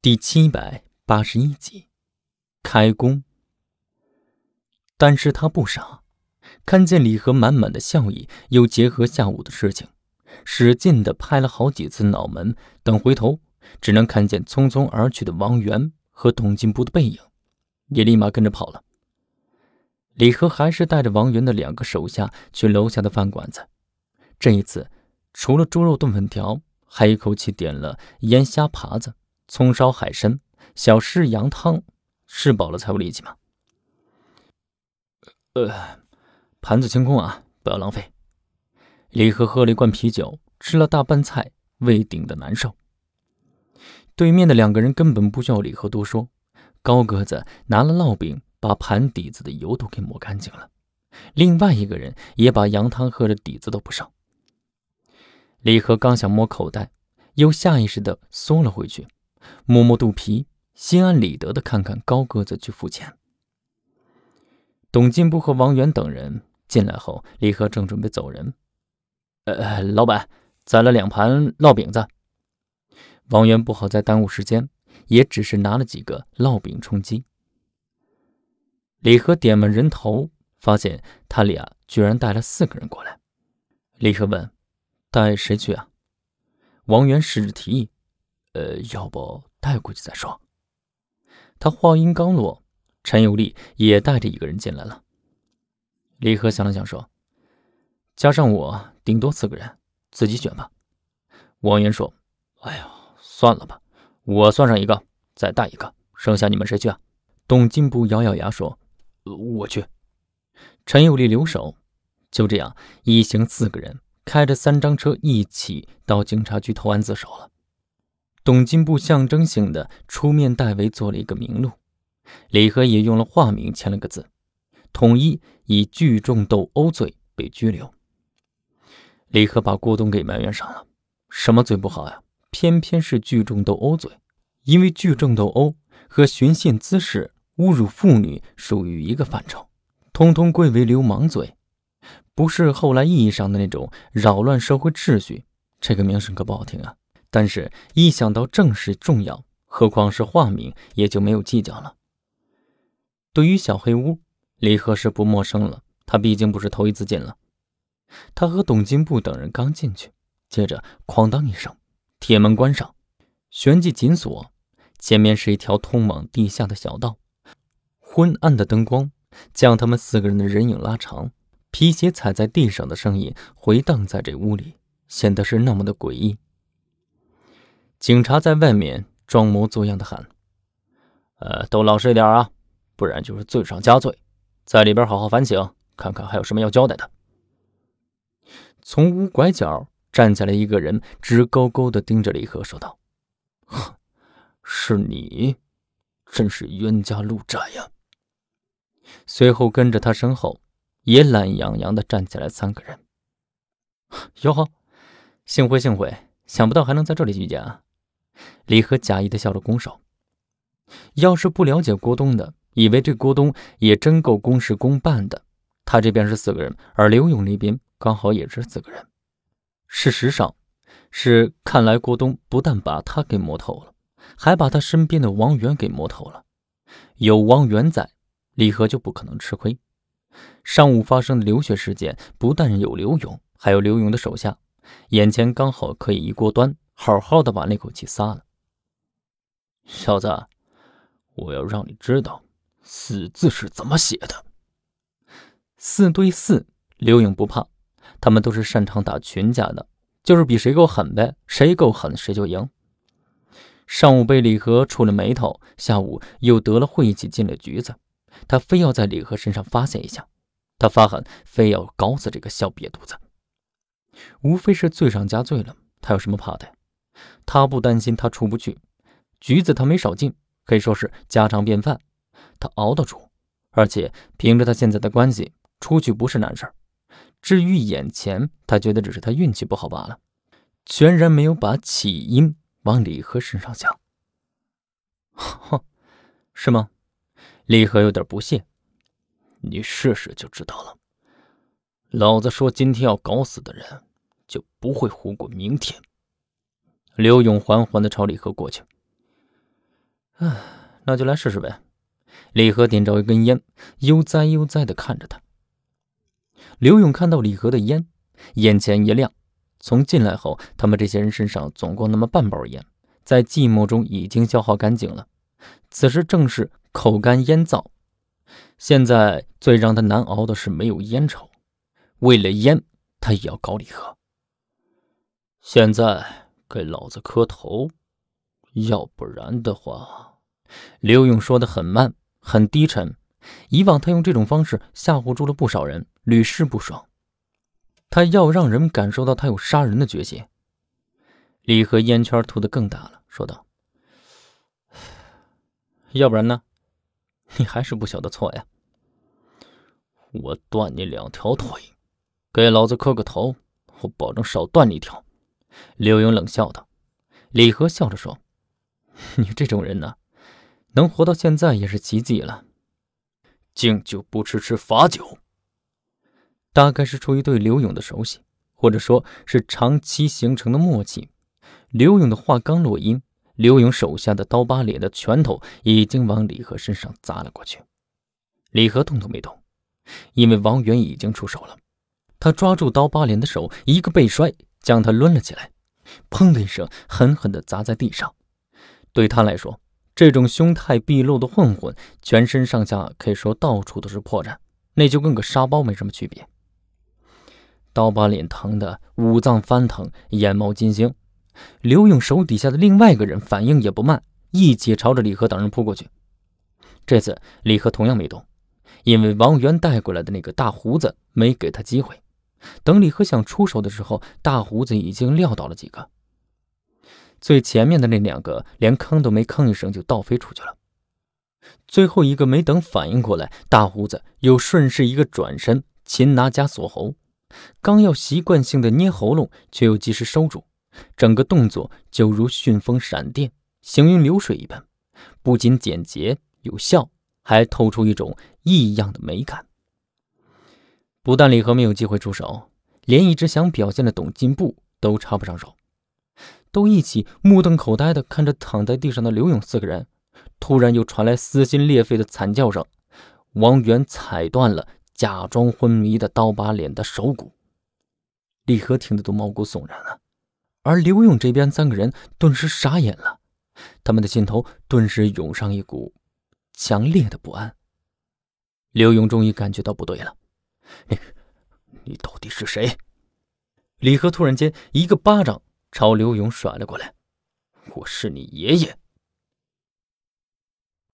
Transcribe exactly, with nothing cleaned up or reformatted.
第七百八十一集，开工。但是他不傻，看见李和满满的笑意，又结合下午的事情，使劲地拍了好几次脑门，等回头，只能看见匆匆而去的王源和董进步的背影，也立马跟着跑了。李和还是带着王源的两个手下去楼下的饭馆子，这一次除了猪肉炖粉条，还一口气点了腌虾爬子、葱烧海参、小狮羊汤，吃饱了才有力气嘛。呃，盘子清空啊，不要浪费。李和喝了一罐啤酒，吃了大半菜，胃顶得难受。对面的两个人根本不需要李和多说，高个子拿了烙饼，把盘底子的油都给抹干净了，另外一个人也把羊汤喝的底子都不少。李和刚想摸口袋，又下意识地缩了回去，摸摸肚皮，心安理得地看看高个子去付钱。董进步和王源等人进来后，李和正准备走人。呃，老板，再来两盘烙饼子。王源不好再耽误时间，也只是拿了几个烙饼充饥。李和点完人头，发现他俩居然带了四个人过来。李和问：带谁去啊？王源试着提议：呃，要不带过去再说。他话音刚落，陈有利也带着一个人进来了。李和想了想说：加上我顶多四个人，自己选吧。王源说：哎呀，算了吧，我算上一个，再带一个，剩下你们谁去啊？董进步咬咬牙说：我去。陈有利留守。就这样，一行四个人开着三张车一起到警察局投案自首了。董进步象征性的出面代为做了一个名录，李和也用了化名签了个字，统一以聚众斗殴罪被拘留。李和把郭东给埋怨上了，什么罪不好呀？偏偏是聚众斗殴罪，因为聚众斗殴和寻衅滋事、侮辱妇女属于一个范畴，通通归为流氓罪，不是后来意义上的那种扰乱社会秩序，这个名声可不好听啊。但是一想到正事重要，何况是化名，也就没有计较了。对于小黑屋，李和是不陌生了，他毕竟不是头一次进了。他和董进步等人刚进去，接着哐当一声，铁门关上，旋即紧锁，前面是一条通往地下的小道，昏暗的灯光将他们四个人的人影拉长，皮鞋踩在地上的声音回荡在这屋里，显得是那么的诡异。警察在外面装模作样的喊：呃，都老实一点啊，不然就是罪上加罪，在里边好好反省，看看还有什么要交代的。从屋拐角站下来一个人，直勾勾地盯着李和说道：是你，真是冤家路窄呀。随后跟着他身后也懒洋洋地站起来三个人。哟呵，幸会幸会，想不到还能在这里遇见啊。李和假意地笑着拱手。要是不了解郭东的，以为这郭东也真够公事公办的，他这边是四个人，而刘勇那边刚好也是四个人。事实上是看来郭东不但把他给摸透了，还把他身边的王源给摸透了。有王源在，李和就不可能吃亏。上午发生的流血事件，不但有刘勇，还有刘勇的手下，眼前刚好可以一锅端，好好的把那口气撒了。小子，我要让你知道死字是怎么写的。四对四，刘勇不怕，他们都是擅长打群架的，就是比谁够狠呗，谁够狠谁就赢。上午被李和触了眉头，下午又得了晦气进了局子，他非要在李和身上发泄一下，他发狠，非要搞死这个小瘪犊子。无非是罪上加罪了，他有什么怕的？他不担心他出不去，局子他没少进，可以说是家常便饭，他熬得住，而且凭着他现在的关系，出去不是难事。至于眼前，他觉得只是他运气不好罢了，全然没有把起因往李和身上想。哼，是吗？李和有点不屑。你试试就知道了。老子说今天要搞死的人，就不会活过明天。刘勇缓缓地朝李和过去。 唉，那就来试试呗。李和点着一根烟，悠哉悠哉地看着他。刘勇看到李和的烟，眼前一亮。从进来后，他们这些人身上总共那么半包烟，在寂寞中已经消耗干净了。此时正是口干烟燥，现在最让他难熬的是没有烟抽。为了烟，他也要搞李和。现在给老子磕头，要不然的话……刘勇说得很慢，很低沉。以往他用这种方式吓唬住了不少人，屡试不爽。他要让人感受到他有杀人的决心。李和烟圈吐得更大了，说道：要不然呢？你还是不晓得错呀。我断你两条腿，给老子磕个头，我保证少断你一条。刘勇冷笑道。李和笑着说：你这种人呢，能活到现在也是奇迹了。敬酒不吃吃罚酒。大概是出于对刘勇的熟悉，或者说是长期形成的默契。刘勇的话刚落音，刘勇手下的刀疤脸的拳头已经往李和身上砸了过去。李和动都没动，因为王源已经出手了。他抓住刀疤脸的手一个背摔，将他抡了起来，砰的一声狠狠地砸在地上。对他来说，这种凶态毕露的混混，全身上下可以说到处都是破绽，那就跟个沙包没什么区别。刀疤脸疼得五脏翻腾，眼冒金星。刘勇手底下的另外一个人反应也不慢，一起朝着李和等人扑过去。这次李和同样没动，因为王源带过来的那个大胡子没给他机会。等李和想出手的时候，大胡子已经撂倒了几个。最前面的那两个连吭都没吭一声就倒飞出去了。最后一个没等反应过来，大胡子又顺势一个转身，擒拿加锁喉，刚要习惯性的捏喉咙，却又及时收住，整个动作就如旋风闪电，行云流水一般，不仅简洁有效，还透出一种异样的美感。不但李和没有机会出手，连一直想表现的董进步都插不上手，都一起目瞪口呆地看着躺在地上的刘勇四个人。突然又传来撕心裂肺的惨叫声，王源踩断了假装昏迷的刀疤脸的手骨。李和听得都毛骨悚然了，而刘勇这边三个人顿时傻眼了，他们的心头顿时涌上一股强烈的不安。刘勇终于感觉到不对了，你你到底是谁？李和突然间一个巴掌朝刘勇甩了过来。我是你爷爷！